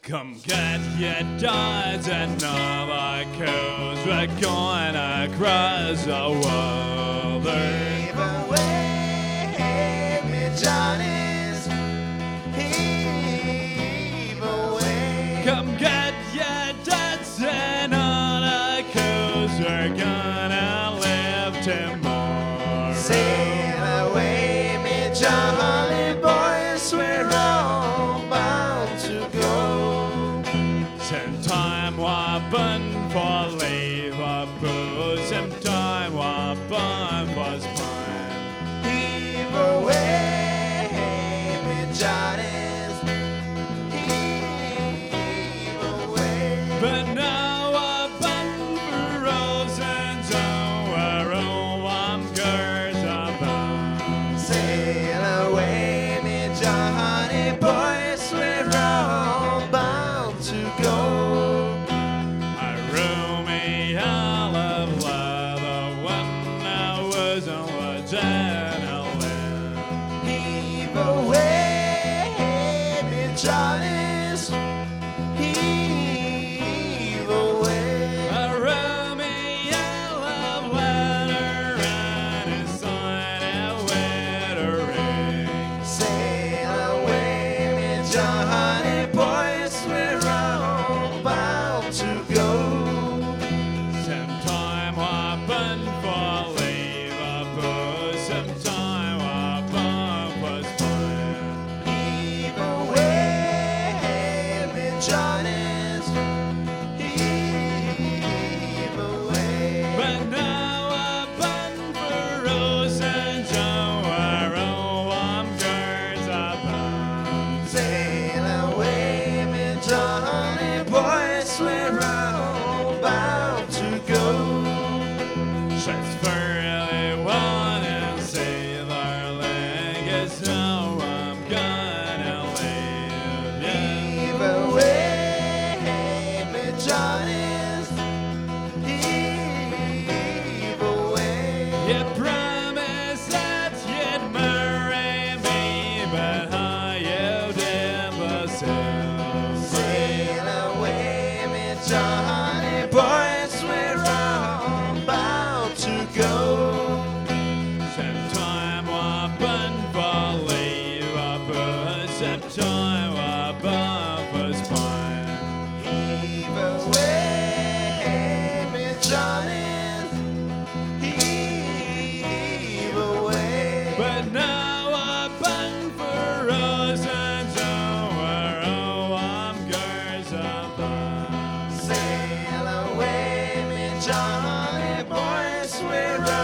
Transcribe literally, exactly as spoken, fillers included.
Come get your dogs and all our cows. We're going across the world. Heave away, me Johnnies. Heave away. Come get your dads and all our cows. We're gonna live tomorrow. Sail away, me jolly boys. We're all bound to go. Some time we're bun for leave our booze. Some time we're bun for spine. Heave away, me Johnnies. Heave away. But now we're bun for rose and so we're all warm girls about. Sail away, me Johnny boys. We're all bound to go. A roomy olive leather when I was on the adrenaline. Heave away, me Johnnies. Heave away. A roomy olive leather and inside a winter ring. Sail away, me Johnny boys. We're all bound to go. Sometime we're bun for leave a booze. Sometime we're bun for spine. Heave away, me Johnnies. Heave away. But now we're bun for rose and Joe. We're all warm girls about. Sail away, me Johnny boys. We're all bound to go. She's fairly one and sailor leg is how I'm gonna live. Yeah. Heave away, me Johnnies. Heave away. You promised that you'd marry me, but how you did myself. Sail away, me Johnny boys. We're all bound to go. Sometime we're bun for leave a bus. Sometime we're bun for spine. Heave away, me Johnnies. Heave away. But now we're bun for rose and so we're all warm girls about. Sail away, me Johnny boys. We're